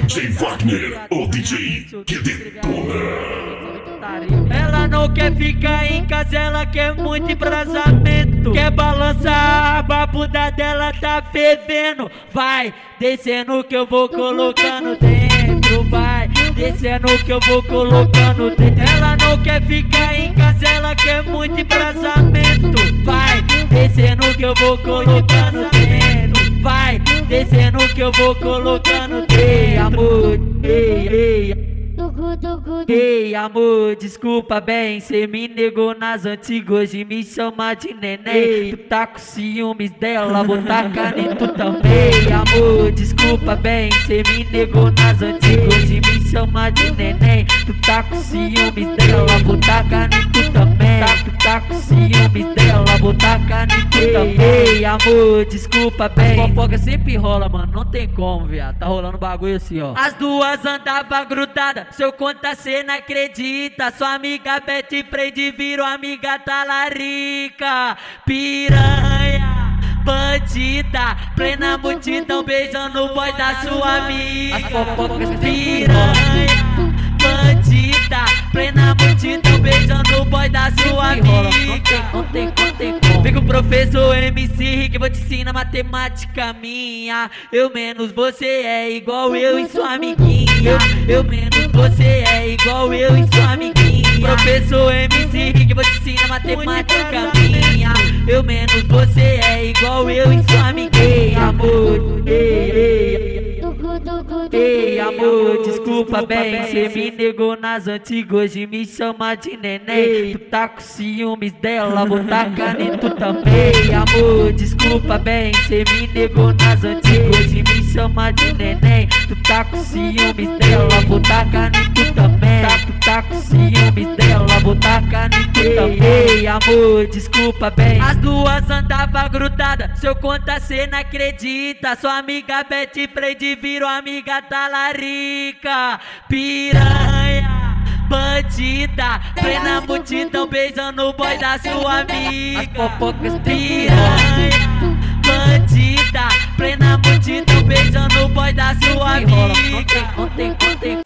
DJ Wagner, o DJ que detona. Ela não quer ficar em casa, ela quer muito embrasamento. Quer balançar, a bunda dela tá fervendo. Vai descendo que eu vou colocando dentro. Vai descendo que eu vou colocando dentro. Ela não quer ficar em casa, ela quer muito embrasamento. Vai descendo que eu vou colocando dentro. Vai descendo que eu vou colocando dentro. Ei, amor, ei. Ei, amor, desculpa bem, cê me negou nas antigas e me chama de neném. Tu tá com ciúmes dela, vou tacar em tu também. Amor, desculpa bem, cê me negou nas antigas e me chama de neném. Tu tá com ciúmes dela, vou tacar em tu também. Tu tá com ciúmes dela, vou tacar em tu também. Ei, amor, desculpa bem. A fofoca sempre rola, mano, não tem como, viado. Tá rolando bagulho assim, ó. As duas andavam grudadas, se eu contar cê não acredita. Sua amiga Betty Freire virou amiga talarica. Piranha, bandida, plena multidão beijando o boy da sua amiga. As fofocas piranha, bandida, plena multidão beijando o boy da sua amiga. Não tem como. Vem com o professor MC Rick, vou te ensinar matemática minha. Eu menos você é igual eu e sua amiguinha. Eu menos você é igual eu e sua amiguinha. Professor MC Rick, vou te ensinar matemática minha. Eu menos você é igual eu e sua amiguinha. Ei, amor, ei, amor, desculpa bem, cê me negou nas antigas e me chama de neném. Tu tá com ciúmes dela, vou tacar em tu também. Amor, desculpa bem, cê me negou nas antigas e me chama de neném. Tu tá com ciúmes dela, vou tacar em tu também. Tu tá com ciúmes dela, vou tacar em tu também. Ei, amor, desculpa bem. As duas andavam grudadas, se eu contar cê não acredita. Sua amiga Betty Freire virou amiga talarica. Piranha, bandida, plena multidão beijando o boy da sua amiga. As fofocas piranha, bandida, plena multidão beijando o boy da sua amiga. Não tem.